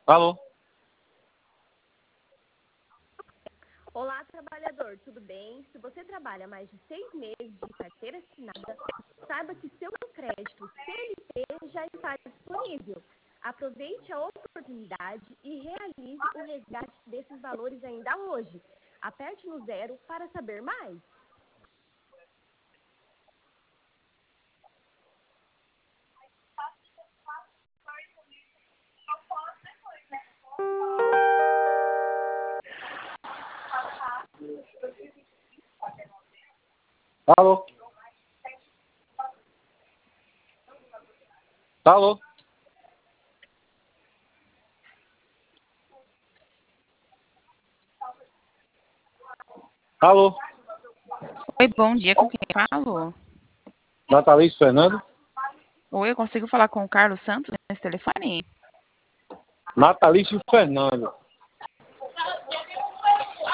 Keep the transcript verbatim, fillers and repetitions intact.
Alô? Olá, trabalhador, tudo bem? Se você trabalha mais de seis meses de carteira assinada, saiba que seu crédito C L T já está disponível. Aproveite a oportunidade e realize o resgate desses valores ainda hoje. Aperte no zero para saber mais. Alô? Alô? Alô? Oi, bom dia, com quem falo? Natalício Fernando? Oi, eu consigo falar com o Carlos Santos nesse telefone? Natalício Fernando.